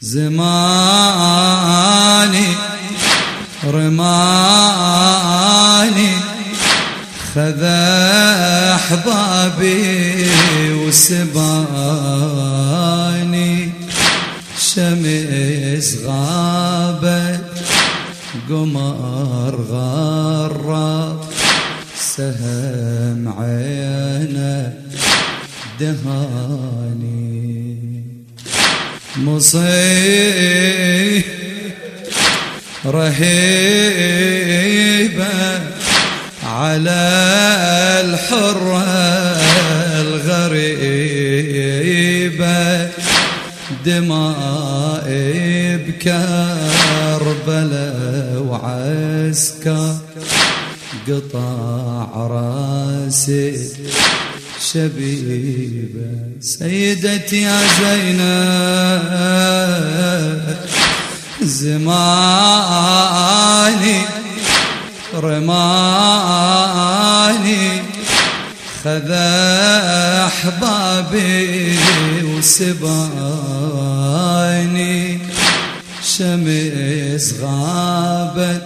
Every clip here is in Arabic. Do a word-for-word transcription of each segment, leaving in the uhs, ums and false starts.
زماني رماني خذ أحبابي وسباني، شمس غابت قمر غرب، سهم عينه دهاني، مصيب رهيبة على الحرة الغريبة، دمائي بكربلاء وعسكر، قطع راسي شبيبة. سيدتي يا زينب زماني رماني خذ أحبابي وسباني، شمس غابت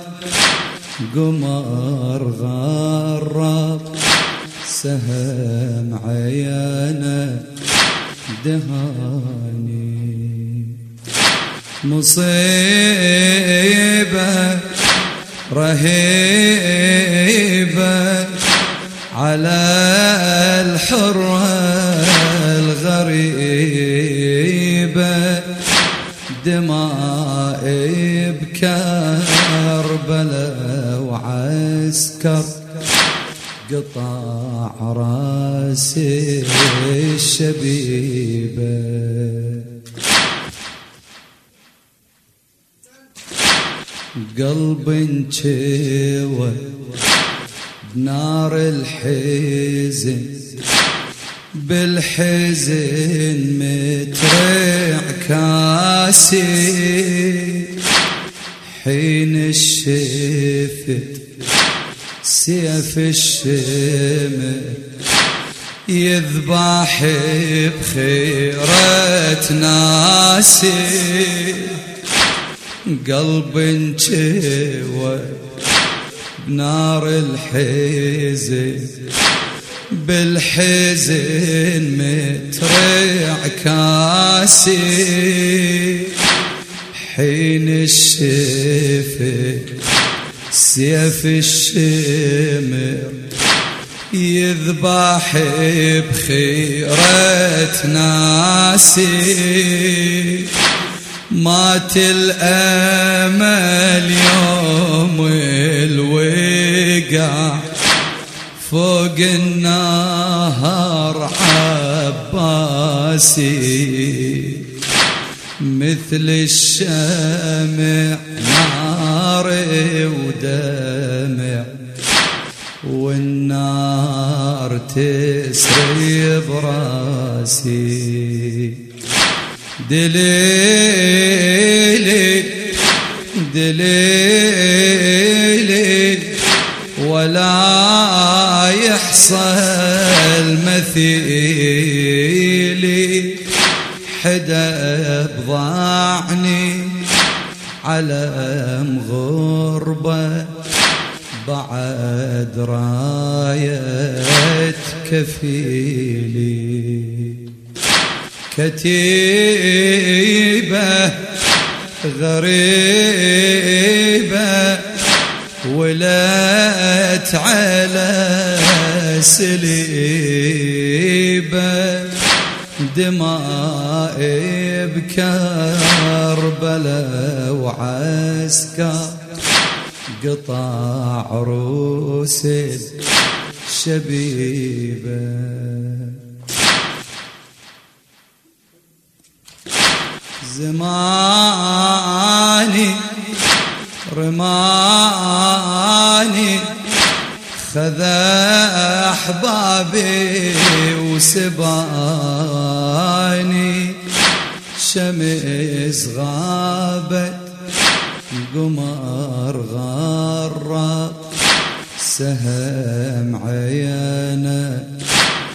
قمر غرب، سهم عينه دهاني، مصيبة رهيبة على الحرة الغريبة، دمائي بكربلاء وعسكر، قطع راسي الشبيبة. قلب انشوى بنار الحزن، بالحزن مترع كاسي، حين الشفت سيف الشمع يذبح بخيرة ناسي، قلب انشوى بنار الحزن، بالحزن مترع كاسي، حين الشفت سيف الشمر يذبح بخيرة ناسي، مات الأمل يوم الوقع فوق النهر عباسي، مثل الشمع نار ودمع، والنار تسري براسي، دليلي دليلي ولا يحصل مثيلي، حدا بضاعني علم غربة، بعد راية كفيلي، كتيبة غريبة ولت على سليبة، دمائي بكربلاء وعسكر، قطع عروس الشبيبة. زماني رماني خذ أحبابي وسباني، شمس غابت قمر غرب، سهم عينه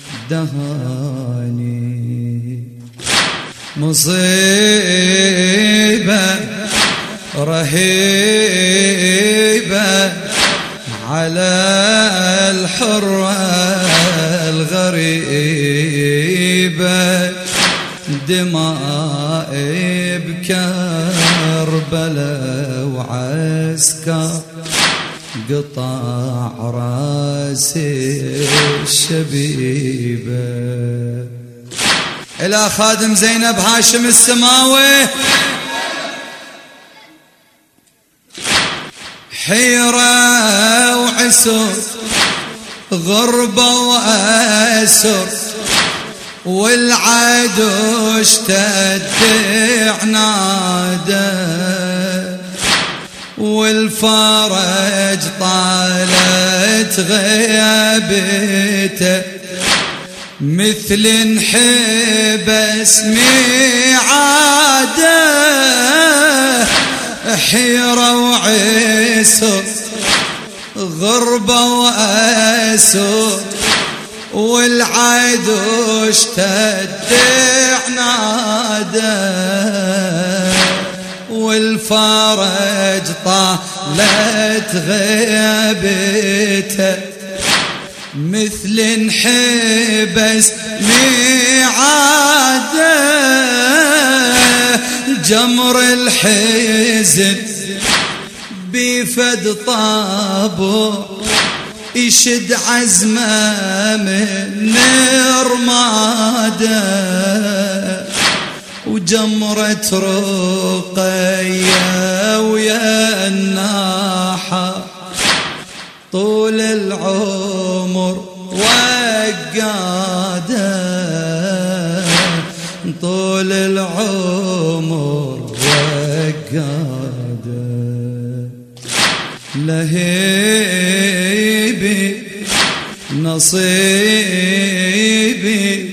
دهاني، مصيب رهيبة على الحرة الغريبة، دماء بكربلاء وعسكر قطع راس الشبيبة. إلى خادم زينب هاشم السماوي، حيرة وعسر غربة وأسر، والعدو اشتد عناده، والفرج طالت غيابته، مثل انحبس ميعاده. حيرة وعسر غربة وأسر، والعدو اشتد عناده، والفرج طالت غيابته، مثل انحبس ميعاده. جمر الحزن بفد طابو، يشد عزمه من رماده، وجمرة رقية ويا الناحة، طول العمر وقاده، طول العمر وقاده. لهيبي نصيبي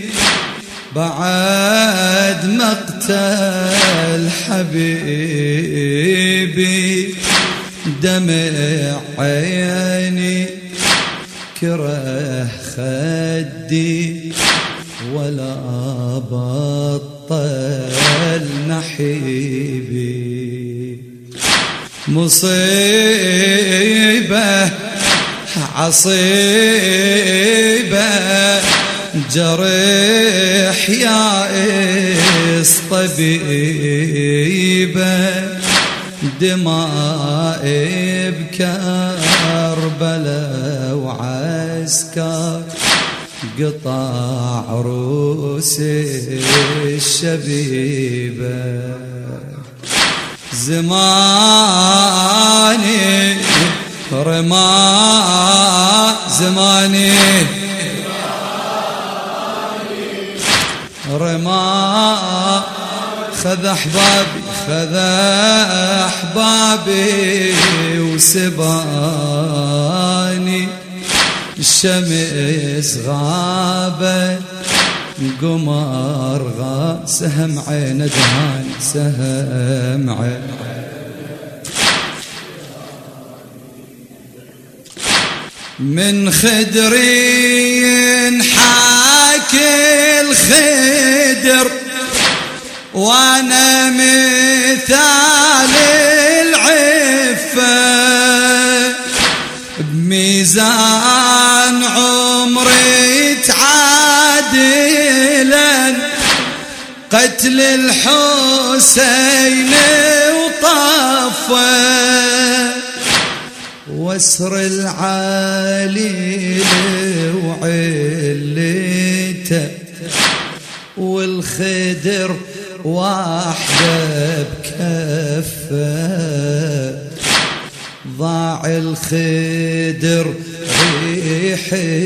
بعد مقتل حبيبي، دمع عيني كره خدي، ولا بطل نحيبي. مصيبة عصيبة جرح يائس طبيبة، دماء بكربلاء وعسكر قطع عروس الشبيبة. زماني رما زماني رما خذ أحبابي خذ أحبابي وسباني، الشمس غابت قمر غاب، سهم عين دهان سهم عين. من خدري حاكي الخدر، وانا مثال العفة، بميزان عمري تعادلا، قتل الحسين وطفه، واسر العليل وعلته، والخدر واحدة بكفه، ضاع الخدر ريح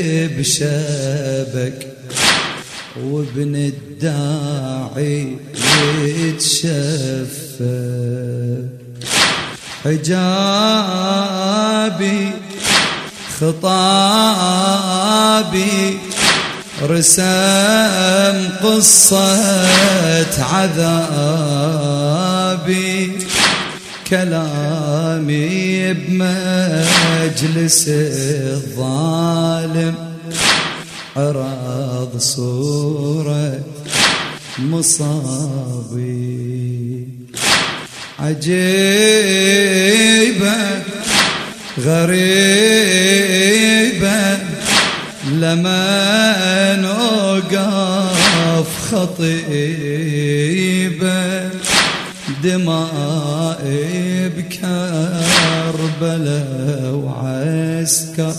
بشبك، وابن الداعي يتشفى. حجابي خطابي رسم قصة عذابي، كلامي بمجلس الظالم، عرض صورة مصابي. عجيبة غريبة لما نوقف خطيبة دمائي بكربلاء وعسكر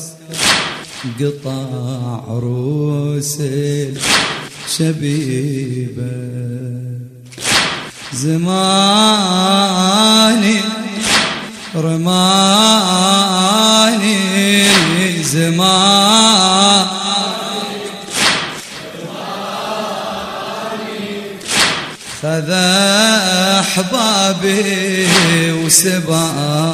قطع عروس الشبيبة زماني رماني زمان خذ أحبابي وسبا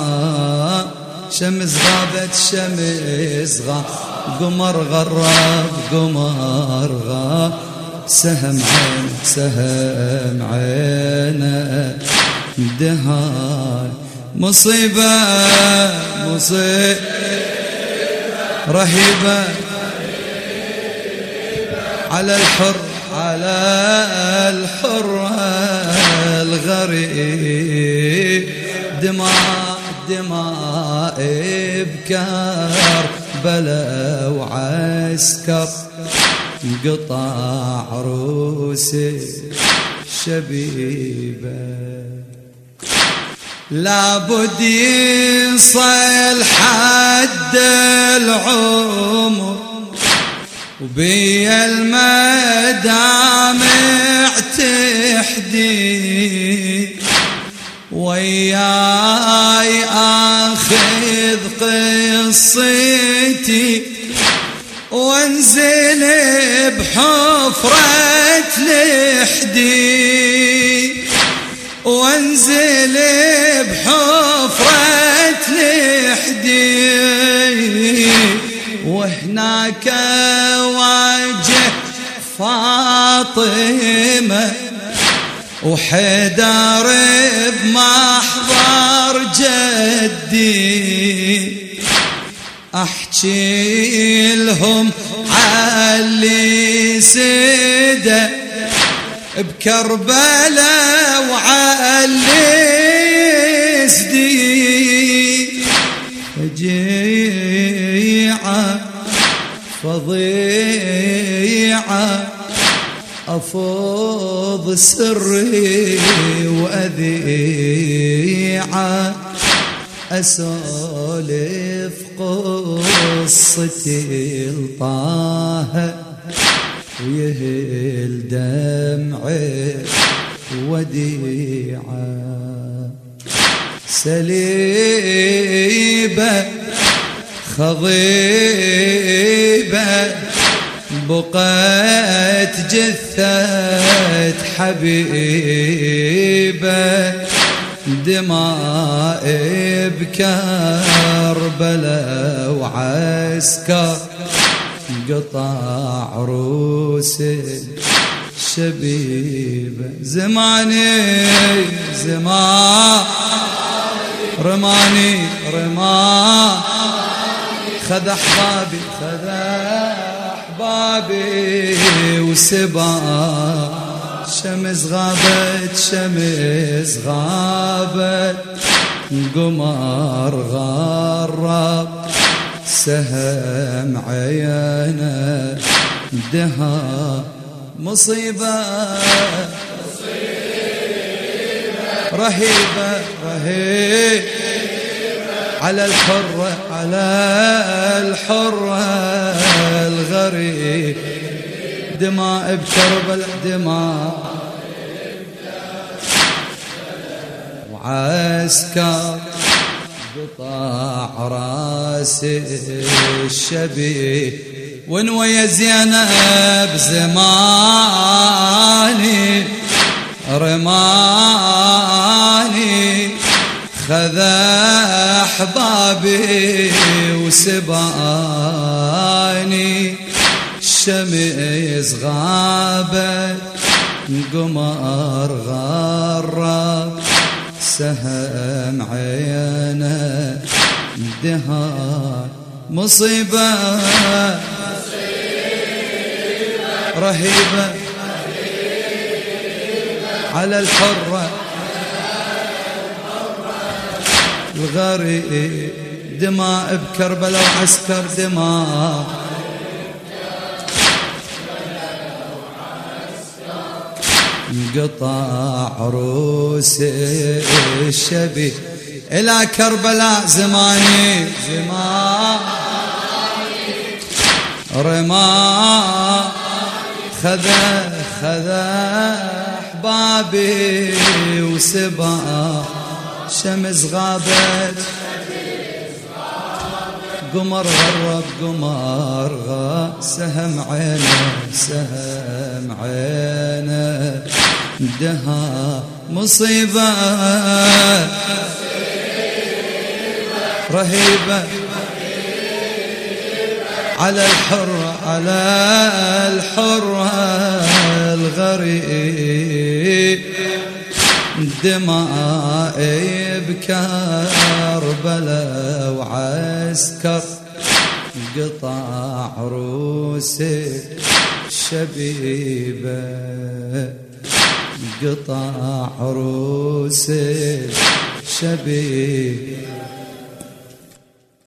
شمس غابت شمس غاب قمر غرب قمر غاب سهم عين سهم عينه دهان مصيبة مصيبة رهيبة على الحر على الحر الغريب دماء دماء بكربلاء وعسكر قطع عروس شبيبة لابد يصل حد العمر وبيا المدامع تحدي وياي آخذ قصتي وانزل بحفرة لحدي وانزل بحفرة لحدي وهناك واجه فاطمة وحيدر بمحضر جدي احكي لهم علي سيده بكربلاء وعلي سدي فجيعة فضيعة أفوض سري وأذيعة أسولف قصتي لطه ويهل دمعي وديعة سليبة خضيبة بقت جثة حبيبة دماء بكربلاء وعسكر قطع عروس الشبيبة زماني زمان رماني رمان خذ أحبابي خذ أحبابي وسبا شمس غابت شمس غابت قمر غرب سهم عينه دها مصيبة رهيبة رهيبة على الحرة على الحرة الغريب دماء بكربلاء دماء وعسكر قطع راس الشبيه ونويا زينب زماني رماني خذ أحبابي وسباني الشمس غابت قمر غرب سهم عينه دهان مصيبة رهيبة على الحرة الغريب دماء بكربلاء وعسكر دماء انقطع عروس الشبي إلى كربلاء زماني زمان رما خذا خذا أحبابي وسبا شمس غابت قمر غرب قمر غا سهم عينه سهم عينه دها مصيبة رهيبة على الحرة على الحرة الغريب دماء بكربلاء وعسكر قطع عروس الشبيبة قطع عروس الشبيبة